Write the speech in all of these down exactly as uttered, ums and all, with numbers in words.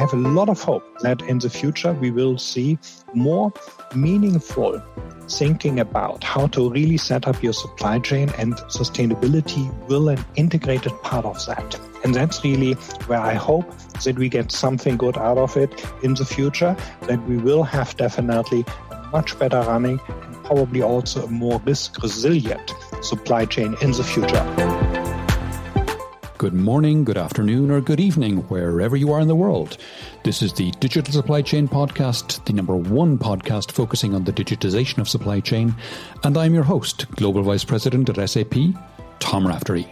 have a lot of hope that in the future we will see more meaningful thinking about how to really set up your supply chain, and sustainability will an integrated part of that. And that's really where I hope that we get something good out of it in the future, that we will have definitely a much better running and probably also a more risk resilient supply chain in the future. Good morning, good afternoon, or good evening, wherever you are in the world. This is the Digital Supply Chain Podcast, the number one podcast focusing on the digitization of supply chain. And I'm your host, Global Vice President at S A P, Tom Raftery.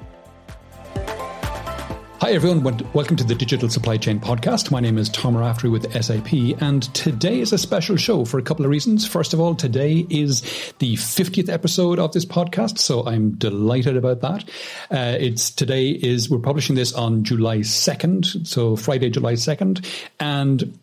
Hi everyone, welcome to the Digital Supply Chain Podcast. My name is Tom Raftery with S A P, and today is a special show for a couple of reasons. First of all, today is the fiftieth episode of this podcast, so I'm delighted about that. Uh, it's today is we're publishing this on July second, so Friday, July second, and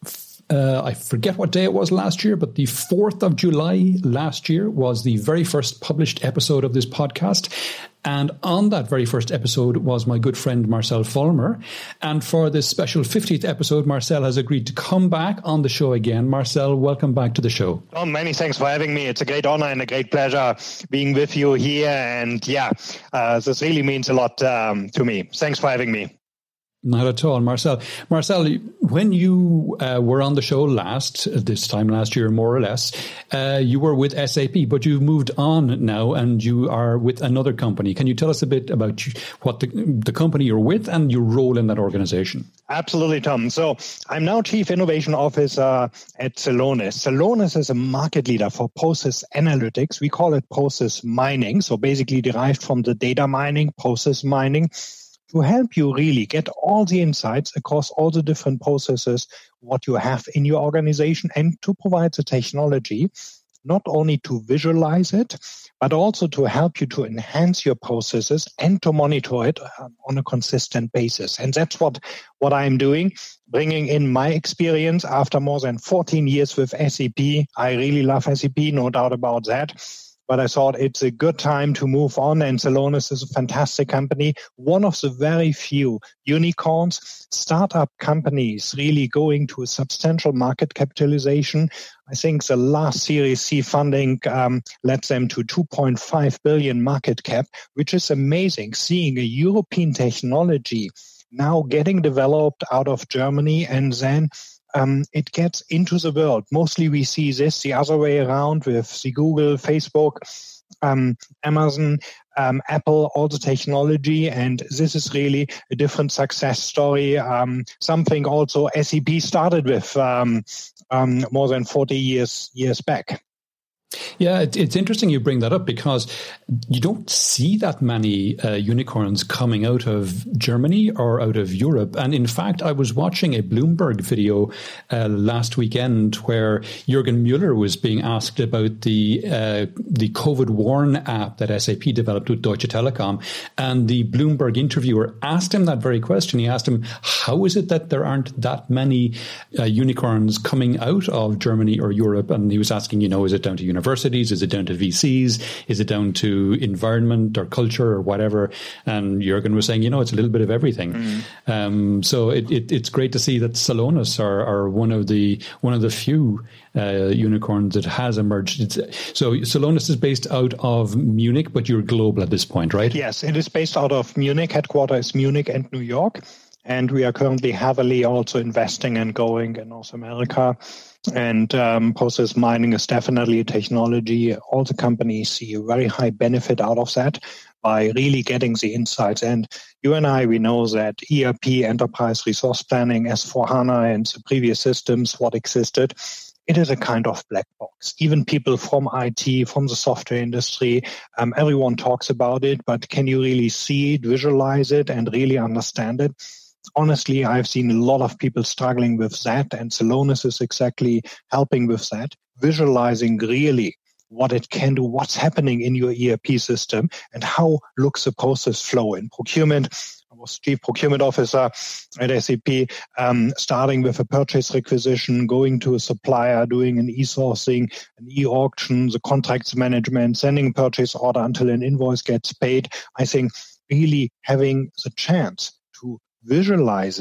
Uh, I forget what day it was last year, but the fourth of July last year was the very first published episode of this podcast. And on that very first episode was my good friend Marcel Vollmer. And for this special fiftieth episode, Marcel has agreed to come back on the show again. Marcel, welcome back to the show. Oh, many thanks for having me. It's a great honor and a great pleasure being with you here. And yeah, uh, this really means a lot um, to me. Thanks for having me. Not at all, Marcel. Marcel, when you uh, were on the show last, this time last year, more or less, uh, you were with S A P, but you've moved on now and you are with another company. Can you tell us a bit about what the, the company you're with and your role in that organization? Absolutely, Tom. So I'm now Chief Innovation Officer at Celonis. Celonis is a market leader for process analytics. We call it process mining, so basically derived from the data mining, process mining, to help you really get all the insights across all the different processes, what you have in your organization, and to provide the technology, not only to visualize it, but also to help you to enhance your processes and to monitor it on a consistent basis. And that's what, what I'm doing, bringing in my experience after more than fourteen years with S A P. I really love S A P, no doubt about that. But I thought it's a good time to move on, and Celonis is a fantastic company, one of the very few unicorns, startup companies really going to a substantial market capitalization. I think the last Series C funding um, led them to two point five billion market cap, which is amazing, seeing a European technology now getting developed out of Germany and then Um, it gets into the world. Mostly we see this the other way around with the Google, Facebook, um, Amazon, um, Apple, all the technology. And this is really a different success story. Um, something also S A P started with um, um, more than forty years years back. Yeah, it, it's interesting you bring that up because you don't see that many uh, unicorns coming out of Germany or out of Europe. And in fact, I was watching a Bloomberg video uh, last weekend where Jürgen Müller was being asked about the uh, the COVID Warn app that S A P developed with Deutsche Telekom. And the Bloomberg interviewer asked him that very question. He asked him, how is it that there aren't that many uh, unicorns coming out of Germany or Europe? And he was asking, you know, is it down to universities? Universities? Is it down to V Cs? Is it down to environment or culture or whatever? And Jürgen was saying, you know, it's a little bit of everything. Mm. Um, so it, it, it's great to see that Celonis are, are one of the one of the few uh, unicorns that has emerged. It's, so Celonis is based out of Munich, but you're global at this point, right? Yes, it is based out of Munich. Headquarters is Munich and New York. And we are currently heavily also investing and going in North America. And um, process mining is definitely a technology. All the companies see a very high benefit out of that by really getting the insights. And you and I, we know that E R P, Enterprise Resource Planning, S four HANA, and the previous systems, what existed, it is a kind of black box. Even people from I T, from the software industry, um, everyone talks about it, but can you really see it, visualize it, and really understand it? Honestly, I've seen a lot of people struggling with that, and Celonis is exactly helping with that, visualizing really what it can do, what's happening in your E R P system, and how looks the process flow in procurement. I was Chief Procurement Officer at S A P, um, starting with a purchase requisition, going to a supplier, doing an e-sourcing, an e-auction, the contracts management, sending a purchase order until an invoice gets paid. I think really having the chance to visualize it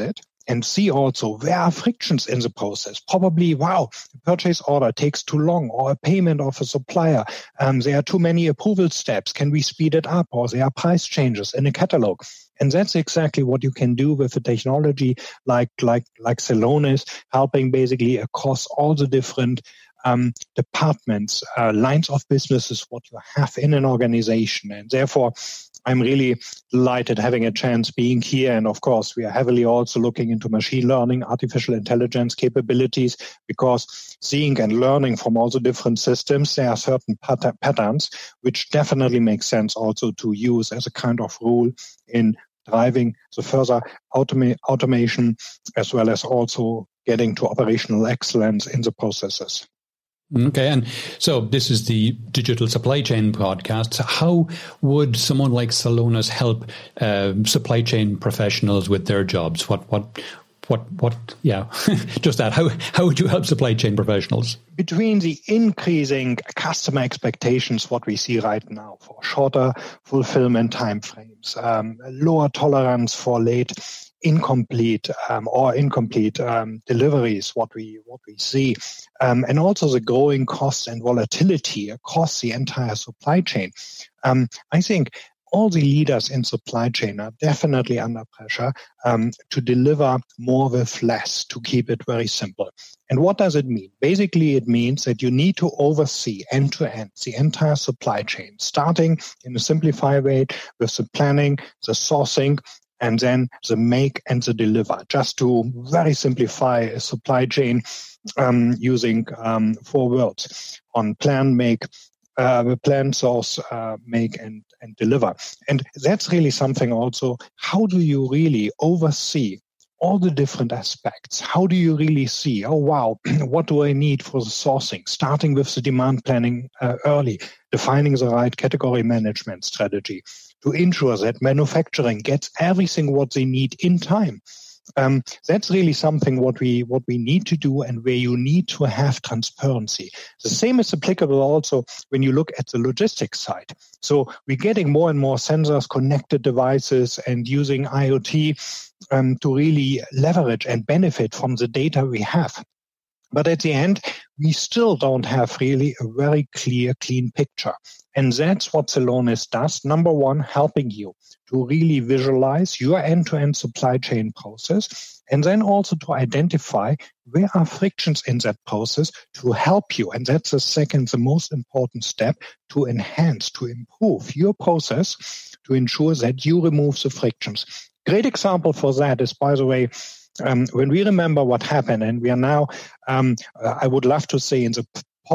and see also where are frictions in the process. Probably, wow, the purchase order takes too long, or a payment of a supplier. Um, there are too many approval steps. Can we speed it up? Or there are price changes in a catalog. And that's exactly what you can do with a technology like like like Celonis, helping basically across all the different um, departments, uh, lines of businesses, what you have in an organization. And therefore, I'm really delighted having a chance being here. And of course, we are heavily also looking into machine learning, artificial intelligence capabilities, because seeing and learning from all the different systems, there are certain pat- patterns which definitely make sense also to use as a kind of rule in driving the further automa- automation, as well as also getting to operational excellence in the processes. Okay, and so this is the Digital Supply Chain podcast. How would someone like Celonis help uh, supply chain professionals with their jobs? What, what, what, what? Yeah, just that. How how would you help supply chain professionals? Between the increasing customer expectations, what we see right now for shorter fulfillment timeframes, um, lower tolerance for late incomplete um, or incomplete um, deliveries, what we what we see, um, and also the growing costs and volatility across the entire supply chain. Um, I think all the leaders in supply chain are definitely under pressure um, to deliver more with less, to keep it very simple. And what does it mean? Basically, it means that you need to oversee end-to-end the entire supply chain, starting in a simplified way with the planning, the sourcing, and then the make and the deliver, just to very simplify a supply chain um, using um, four words on plan, make, uh, plan, source, uh, make, and, and deliver. And that's really something also. How do you really oversee all the different aspects? How do you really see, oh, wow, what do I need for the sourcing? Starting with the demand planning uh, early, defining the right category management strategy, to ensure that manufacturing gets everything what they need in time. Um, that's really something what we what we need to do, and where you need to have transparency. The same is applicable also when you look at the logistics side. So we're getting more and more sensors, connected devices, and using I O T um, to really leverage and benefit from the data we have. But at the end, we still don't have really a very clear, clean picture. And that's what Celonis does. Number one, helping you to really visualize your end-to-end supply chain process, and then also to identify where are frictions in that process to help you. And that's the second, the most important step, to enhance, to improve your process, to ensure that you remove the frictions. Great example for that is, by the way, Um, when we remember what happened, and we are now, um, I would love to say in the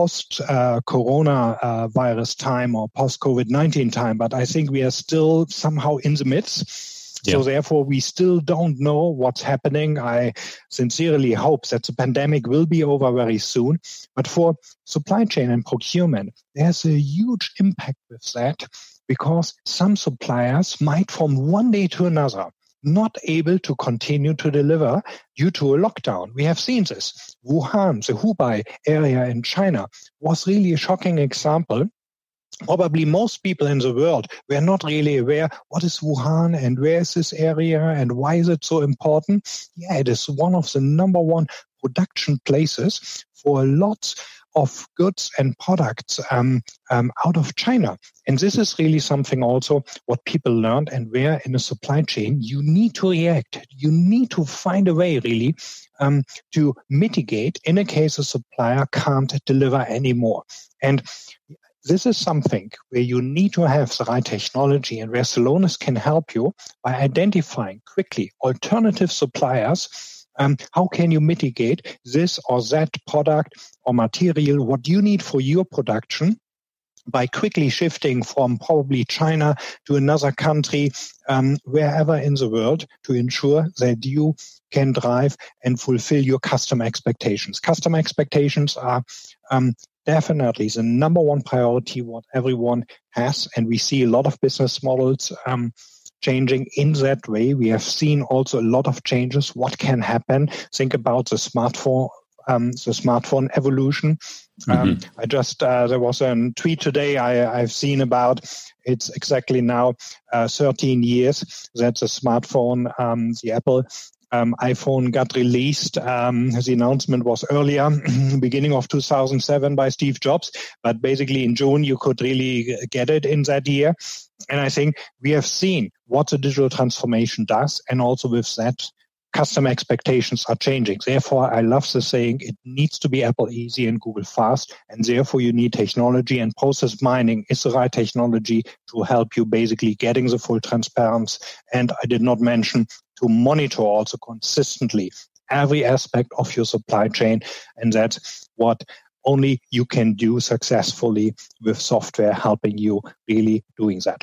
post-corona uh, uh, virus time or post-COVID nineteen time, but I think we are still somehow in the midst. Yeah. So therefore, we still don't know what's happening. I sincerely hope that the pandemic will be over very soon. But for supply chain and procurement, there's a huge impact with that, because some suppliers might from one day to another not able to continue to deliver due to a lockdown. We have seen this. Wuhan, the Hubei area in China, was really a shocking example. Probably most people in the world were not really aware what is Wuhan and where is this area and why is it so important. Yeah, it is one of the number one production places for lots of goods and products um, um, out of China. And this is really something also what people learned, and where in a supply chain you need to react. You need to find a way really um, to mitigate in a case a supplier can't deliver anymore. And this is something where you need to have the right technology, and where Celonis can help you by identifying quickly alternative suppliers. Um, how can you mitigate this or that product or material, what you need for your production, by quickly shifting from probably China to another country, um, wherever in the world, to ensure that you can drive and fulfill your customer expectations. Customer expectations are um, definitely the number one priority what everyone has, and we see a lot of business models um, changing in that way. We have seen also a lot of changes. What can happen? Think about the smartphone, um, the smartphone evolution. Mm-hmm. Um, I just uh, there was a tweet today I, I've seen about. It's exactly now uh, thirteen years that the smartphone, um, the Apple um, iPhone got released. Um, the announcement was earlier, beginning of two thousand seven by Steve Jobs, but basically in June you could really get it in that year. And I think we have seen what the digital transformation does, and also with that, customer expectations are changing. Therefore, I love the saying, it needs to be Apple easy and Google fast, and therefore you need technology, and process mining is the right technology to help you basically getting the full transparency. And I did not mention to monitor also consistently every aspect of your supply chain, and that's what only you can do successfully with software helping you really doing that.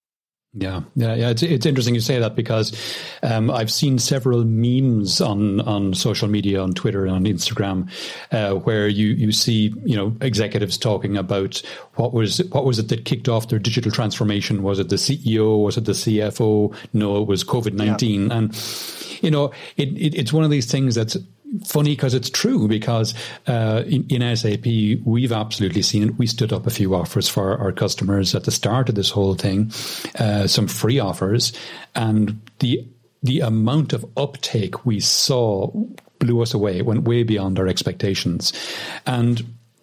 Yeah, yeah, yeah. It's it's interesting you say that, because um, I've seen several memes on, on social media, on Twitter and on Instagram, uh, where you, you see you know executives talking about what was what was it that kicked off their digital transformation? Was it the C E O? Was it the C F O? No, it was COVID nineteen. Yeah. And you know, it, it it's one of these things that's funny because it's true, because uh, in, in S A P, we've absolutely seen it. We stood up a few offers for our customers at the start of this whole thing, uh, some free offers, and the the amount of uptake we saw blew us away. It went way beyond our expectations. And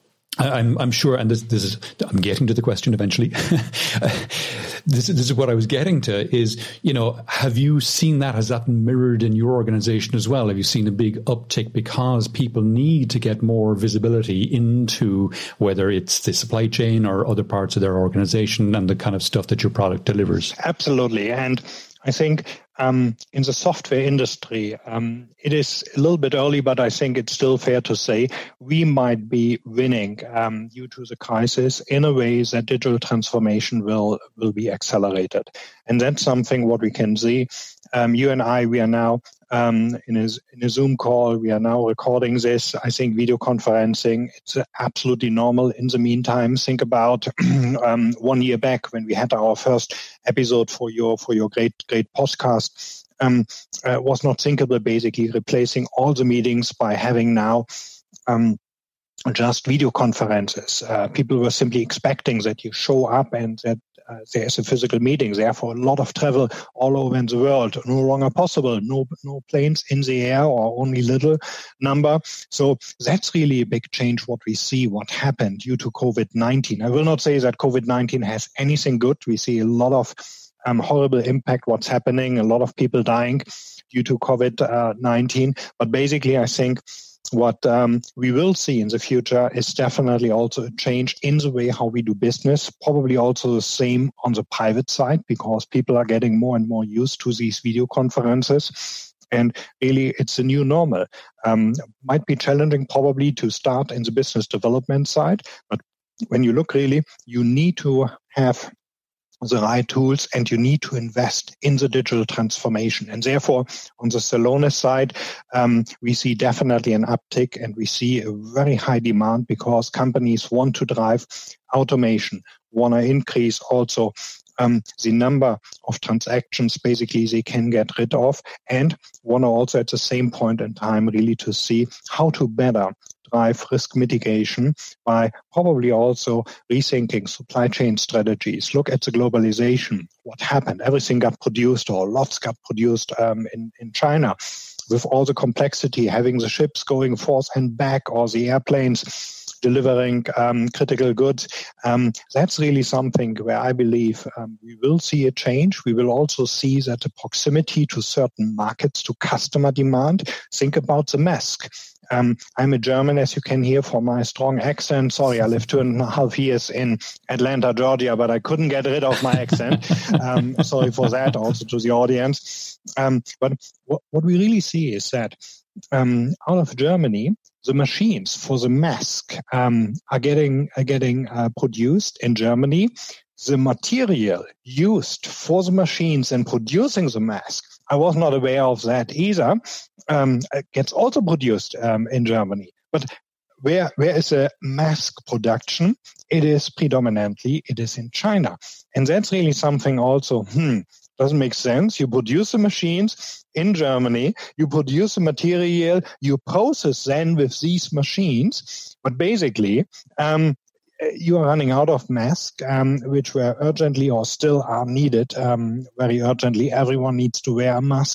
I'm, I'm sure, and this, this is, I'm getting to the question eventually. this, this is what I was getting to is, you know, have you seen that? Has that mirrored in your organization as well? Have you seen a big uptick because people need to get more visibility into whether it's the supply chain or other parts of their organization and the kind of stuff that your product delivers? Absolutely. And I think um, in the software industry, um, it is a little bit early, but I think it's still fair to say we might be winning um, due to the crisis in a way that digital transformation will will be accelerated. And that's something what we can see. Um, you and I, we are now um, in, a, in a Zoom call. We are now recording this. I think video conferencing, it's absolutely normal. In the meantime, think about um, one year back when we had our first episode for your for your great great podcast. Um, uh, was not thinkable, basically replacing all the meetings by having now um, just video conferences. Uh, people were simply expecting that you show up and that uh, there's a physical meeting. Therefore, a lot of travel all over in the world, no longer possible. No, no planes in the air, or only little number. So that's really a big change what we see, what happened due to COVID nineteen. I will not say that COVID nineteen has anything good. We see a lot of um, horrible impact, what's happening, a lot of people dying due to COVID nineteen. But basically, I think what um, we will see in the future is definitely also a change in the way how we do business, probably also the same on the private side, because people are getting more and more used to these video conferences. And really, it's a new normal. Um, might be challenging probably to start in the business development side, but when you look really, you need to have the right tools, and you need to invest in the digital transformation. And therefore, on the Celonis side, um, we see definitely an uptick, and we see a very high demand because companies want to drive automation, want to increase also um, the number of transactions basically they can get rid of, and want to also at the same point in time really to see how to better drive risk mitigation by probably also rethinking supply chain strategies. Look at the globalization. What happened? Everything got produced, or lots got produced um, in, in China, with all the complexity, having the ships going forth and back, or the airplanes delivering um, critical goods. Um, that's really something where I believe um, we will see a change. We will also see that the proximity to certain markets, to customer demand. Think about the mask. Um, I'm a German, as you can hear from my strong accent. Sorry, I lived two and a half years in Atlanta, Georgia, but I couldn't get rid of my accent. um, sorry for that, also to the audience. Um, but what, what we really see is that um, out of Germany, the machines for the mask um, are getting are getting uh, produced in Germany. The material used for the machines and producing the mask, I was not aware of that either, um, gets also produced um, in Germany. But where where is the mask production? It is predominantly, it is in China. And that's really something also, hmm, doesn't make sense. You produce the machines in Germany, you produce the material, you process then with these machines, but basically, um, you are running out of masks, um, which were urgently or still are needed um, very urgently. Everyone needs to wear a mask.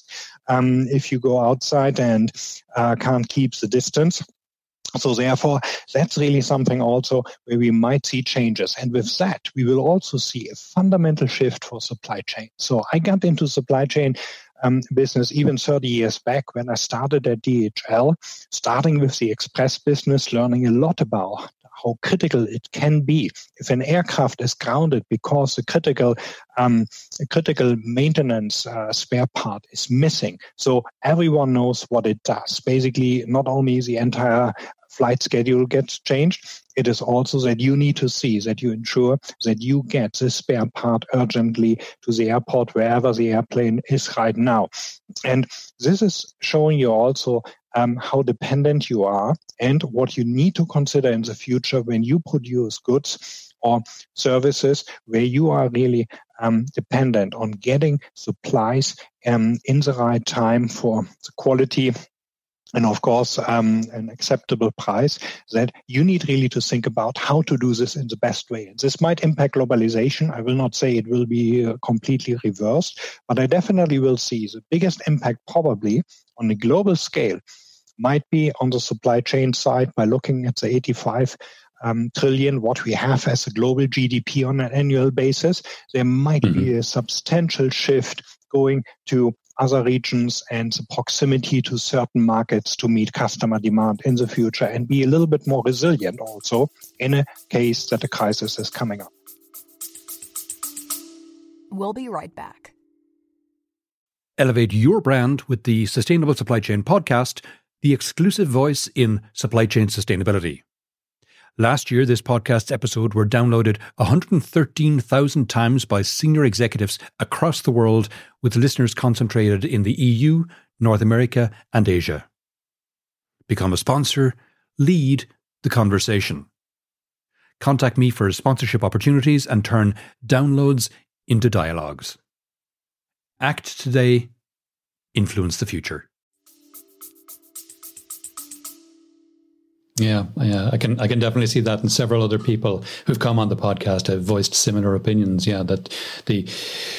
um, if you go outside and uh, can't keep the distance. So therefore, that's really something also where we might see changes. And with that, we will also see a fundamental shift for supply chain. So I got into supply chain um, business even thirty years back when I started at D H L, starting with the express business, learning a lot about how critical it can be if an aircraft is grounded because the critical um, a critical maintenance uh, spare part is missing. So everyone knows what it does. Basically, not only the entire flight schedule gets changed, it is also that you need to see that you ensure that you get the spare part urgently to the airport wherever the airplane is right now. And this is showing you also um, how dependent you are and what you need to consider in the future when you produce goods or services where you are really um, dependent on getting supplies um, in the right time for the quality and, of course, um, an acceptable price, that you need really to think about how to do this in the best way. And this might impact globalization. I will not say it will be uh, completely reversed, but I definitely will see the biggest impact probably on a global scale might be on the supply chain side by looking at the eighty-five um, trillion, what we have as a global G D P on an annual basis. There might mm-hmm. be a substantial shift going to other regions and the proximity to certain markets to meet customer demand in the future and be a little bit more resilient also in a case that a crisis is coming up. We'll be right back. Elevate your brand with the Sustainable Supply Chain Podcast, the exclusive voice in supply chain sustainability. Last year, this podcast's episode were downloaded one hundred thirteen thousand times by senior executives across the world, with listeners concentrated in the E U, North America, and Asia. Become a sponsor. Lead the conversation. Contact me for sponsorship opportunities and turn downloads into dialogues. Act today. Influence the future. Yeah, yeah, I can I can definitely see that, and several other people who've come on the podcast have voiced similar opinions. Yeah, that the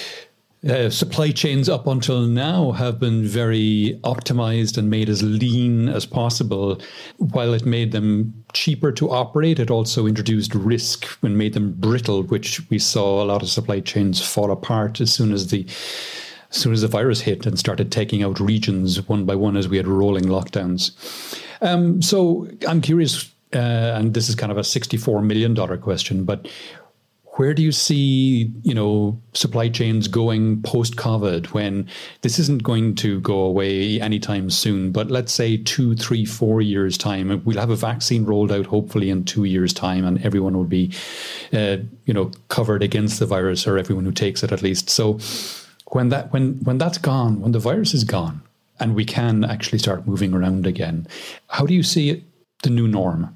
uh, supply chains up until now have been very optimized and made as lean as possible. While it made them cheaper to operate, it also introduced risk and made them brittle, which we saw a lot of supply chains fall apart as soon as the as soon as the virus hit and started taking out regions one by one as we had rolling lockdowns. Um, so I'm curious, uh, and this is kind of a sixty-four million dollars question, but where do you see, you know, supply chains going post-COVID when this isn't going to go away anytime soon, but let's say two, three, four years' time, we'll have a vaccine rolled out hopefully in two years' time, and everyone will be, uh, you know, covered against the virus, or everyone who takes it at least. So when that when when that's gone, when the virus is gone, and we can actually start moving around again, how do you see it, the new norm?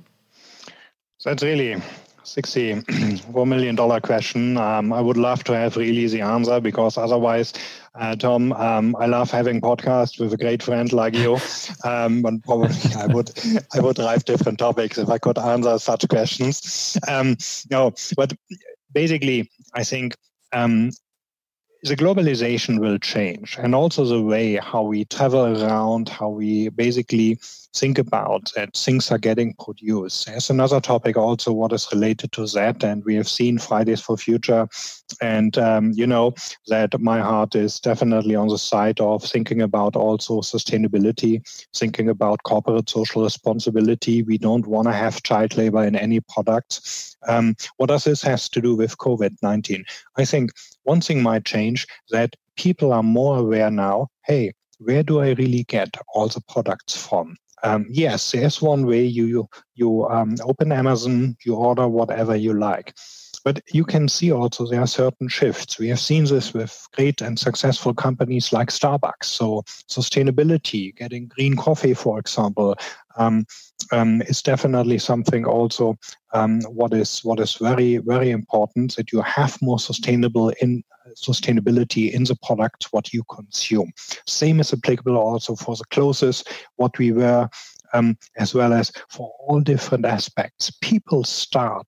So that's really sixty-four million dollars question. Um, I would love to have really the answer, because otherwise, uh, Tom, um, I love having podcasts with a great friend like you. Um, but probably I would I would drive different topics if I could answer such questions. Um, no, but basically, I think um, the globalization will change, and also the way how we travel around, how we basically think about that things are getting produced. There's another topic also what is related to that, and we have seen Fridays for Future, and um, you know that my heart is definitely on the side of thinking about also sustainability, thinking about corporate social responsibility. We don't want to have child labor in any products. Um, what does this have to do with COVID nineteen? I think one thing might change, that people are more aware now, hey, where do I really get all the products from? Um, yes, there's one way you you, you um, open Amazon, you order whatever you like. But you can see also there are certain shifts. We have seen this with great and successful companies like Starbucks. So sustainability, getting green coffee, for example, um, um, is definitely something also um, what is what is very, very important, that you have more sustainable in sustainability in the products what you consume. Same is applicable also for the clothes, what we wear, um, as well as for all different aspects. People start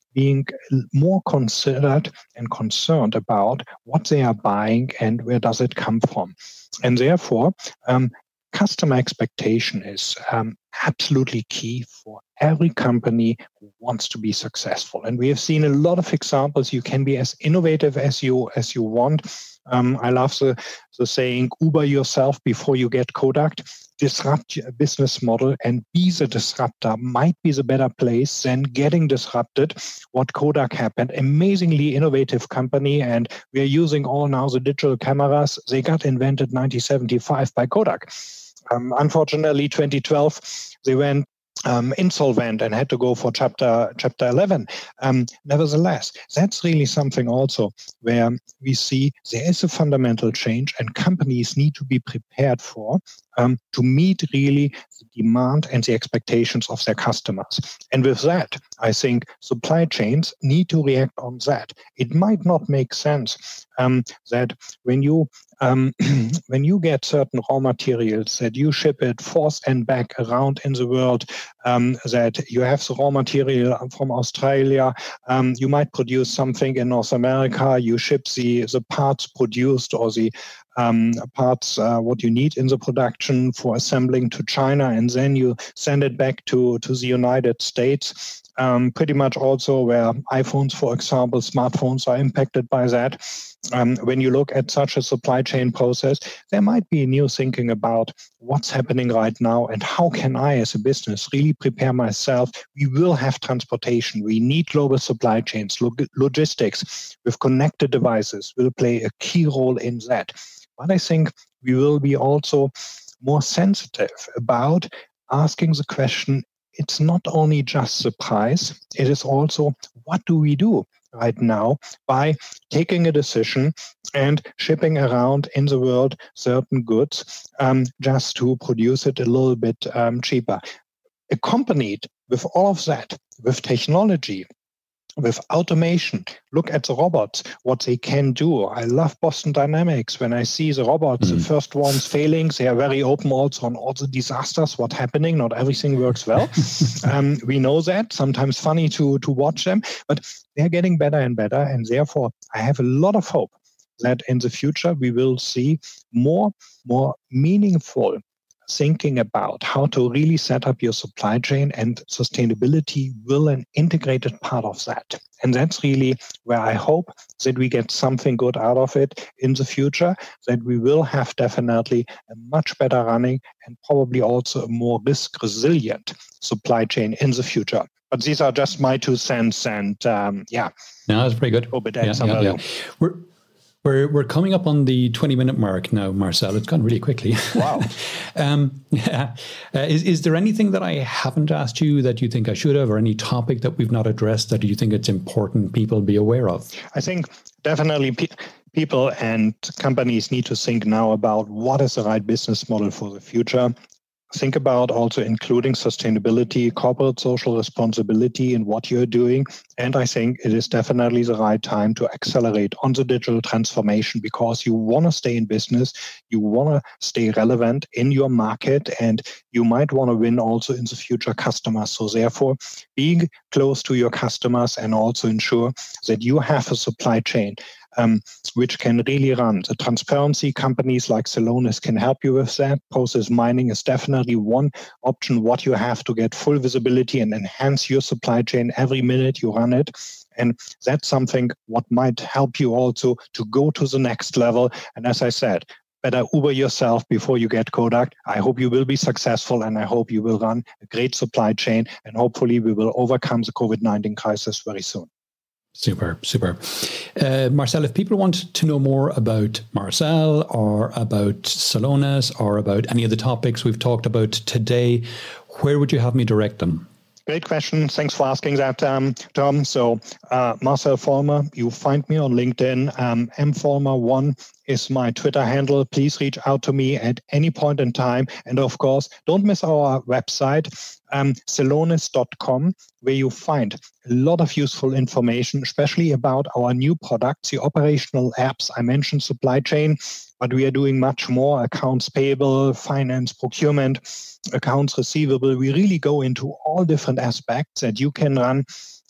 being more considered and concerned about what they are buying and where does it come from. And therefore, um, customer expectation is um, absolutely key for every company who wants to be successful. And we have seen a lot of examples. You can be as innovative as you as you want. Um, I love the, the saying, Uber yourself before you get Kodak. Disrupt your business model and be the disruptor might be the better place than getting disrupted. What Kodak happened, amazingly innovative company, and we are using all now the digital cameras. They got invented nineteen seventy-five by Kodak. Um, unfortunately, twenty twelve, they went Um, insolvent and had to go for chapter chapter eleven. Um, nevertheless, that's really something also where we see there is a fundamental change and companies need to be prepared for um, to meet really the demand and the expectations of their customers. And with that, I think supply chains need to react on that. It might not make sense um, that when you Um, when you get certain raw materials that you ship it forth and back around in the world, um, that you have the raw material from Australia, um, you might produce something in North America, you ship the, the parts produced or the um, parts, uh, what you need in the production for assembling to China, and then you send it back to, to the United States. Um, pretty much also where iPhones, for example, smartphones are impacted by that. Um, when you look at such a supply chain process, there might be new thinking about what's happening right now and how can I as a business really prepare myself. We will have transportation. We need global supply chains. Log- logistics with connected devices will play a key role in that. But I think we will be also more sensitive about asking the question, it's not only just the price, it is also what do we do right now by taking a decision and shipping around in the world certain goods um, just to produce it a little bit um, cheaper. Accompanied with all of that, with technology, with automation, look at the robots, what they can do. I love Boston Dynamics. When I see the robots, mm. the first ones failing, they are very open also on all the disasters, what's happening. Not everything works well. um, we know that. Sometimes funny to, to watch them, but they're getting better and better. And therefore, I have a lot of hope that in the future, we will see more, more meaningful thinking about how to really set up your supply chain, and sustainability will an integrated part of that. And that's really where I hope that we get something good out of it in the future, that we will have definitely a much better running and probably also a more risk resilient supply chain in the future. But these are just my two cents, and um, yeah. No, that's pretty good. Hope it yeah, adds some yeah, value. Yeah. We're We're we're coming up on the twenty minute mark now, Marcel. It's gone really quickly. Wow. um, yeah. Uh, is is there anything that I haven't asked you that you think I should have, or any topic that we've not addressed that you think it's important people be aware of? I think definitely pe- people and companies need to think now about what is the right business model for the future. Think about also including sustainability, corporate social responsibility in what you're doing. And I think it is definitely the right time to accelerate on the digital transformation, because you want to stay in business, you want to stay relevant in your market, and you might want to win also in the future customers. So therefore, being close to your customers and also ensure that you have a supply chain Um, which can really run. The transparency companies like Celonis can help you with that. Process mining is definitely one option, what you have to get full visibility and enhance your supply chain every minute you run it. And that's something what might help you also to go to the next level. And as I said, better Uber yourself before you get Kodak. I hope you will be successful, and I hope you will run a great supply chain, and hopefully we will overcome the covid nineteen crisis very soon. Super, super. Uh, Marcel, if people want to know more about Marcel or about Celonis or about any of the topics we've talked about today, where would you have me direct them? Great question. Thanks for asking that, um, Tom. So uh, Marcel Vollmer, you find me on LinkedIn. Um, m vollmer one is my Twitter handle. Please reach out to me at any point in time. And of course, don't miss our website, um, celonis dot com, where you find a lot of useful information, especially about our new products, the operational apps. I mentioned supply chain, but we are doing much more: accounts payable, finance, procurement, accounts receivable. We really go into all different aspects that you can run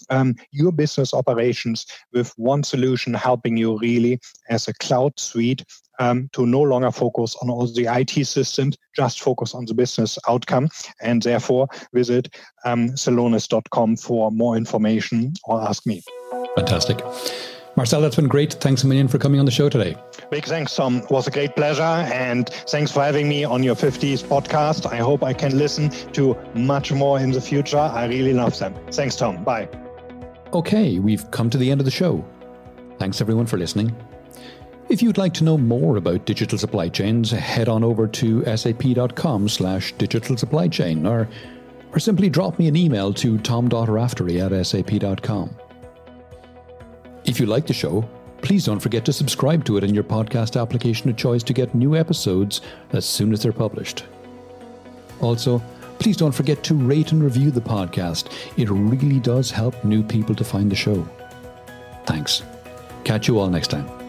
um, your business operations with one solution, helping you really as a cloud suite um, to no longer focus on all the I T systems, just focus on the business outcome. And therefore, visit um, celonis dot com for more information or ask me. Fantastic. Marcel, that's been great. Thanks a million for coming on the show today. Big thanks, Tom. It was a great pleasure. And thanks for having me on your fiftieth podcast. I hope I can listen to much more in the future. I really love them. Thanks, Tom. Bye. Okay, we've come to the end of the show. Thanks everyone for listening. If you'd like to know more about digital supply chains, head on over to sap.com slash digital supply chain or, or simply drop me an email to tom.raftery at sap.com. If you like the show, please don't forget to subscribe to it in your podcast application of choice to get new episodes as soon as they're published. Also, please don't forget to rate and review the podcast. It really does help new people to find the show. Thanks. Catch you all next time.